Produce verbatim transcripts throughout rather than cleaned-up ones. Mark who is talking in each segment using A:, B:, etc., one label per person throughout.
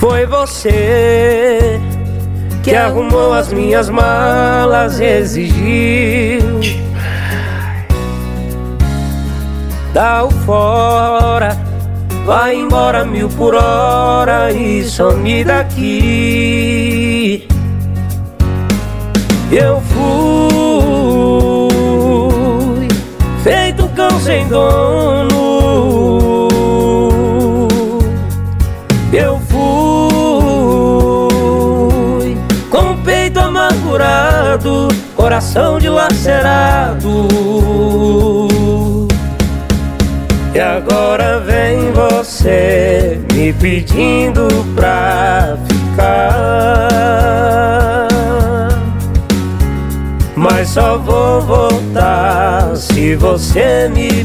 A: Foi você que arrumou as minhas malas e exigiu dá o fora, vai embora mil por hora e some daqui. Eu fui feito um cão sem dono. Eu fui com o peito amargurado, coração dilacerado. E agora vem você me pedindo pra ficar, mas só vou voltar se você me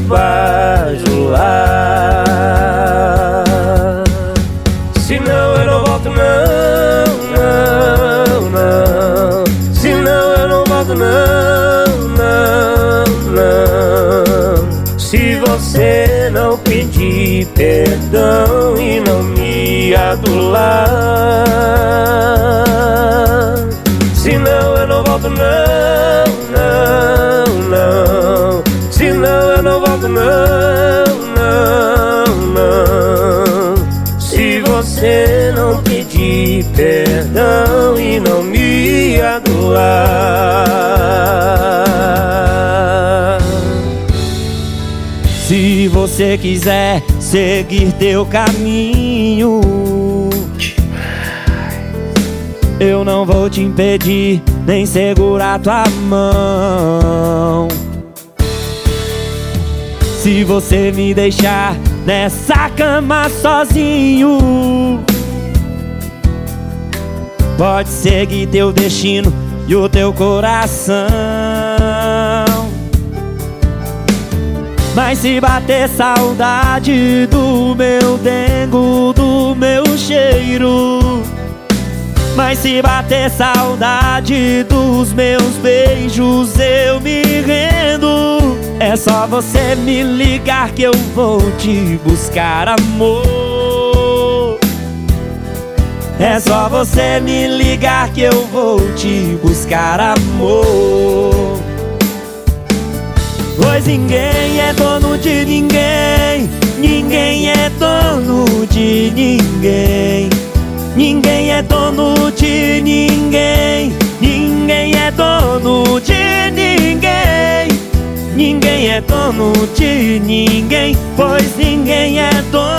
A: bajular. Senão eu não volto não, não, não. Senão eu não volto não, não, não. Se você não pedir perdão e não me adular, senão eu não volto não, não, não. Senão eu não volto não, não, não. Se você não pedir perdão e não me adular.
B: Se você quiser seguir teu caminho, eu não vou te impedir, nem segurar tua mão. Se você me deixar nessa cama sozinho, pode seguir teu destino e o teu coração. Mas se bater saudade do meu dengo, do meu cheiro, mas se bater saudade dos meus beijos, eu me rendo. É só você me ligar que eu vou te buscar, amor. É só você me ligar que eu vou te buscar, amor. Pois ninguém é dono de ninguém, ninguém é dono de ninguém. Ninguém é dono de ninguém, ninguém é dono de ninguém. Ninguém é dono de ninguém, pois ninguém é dono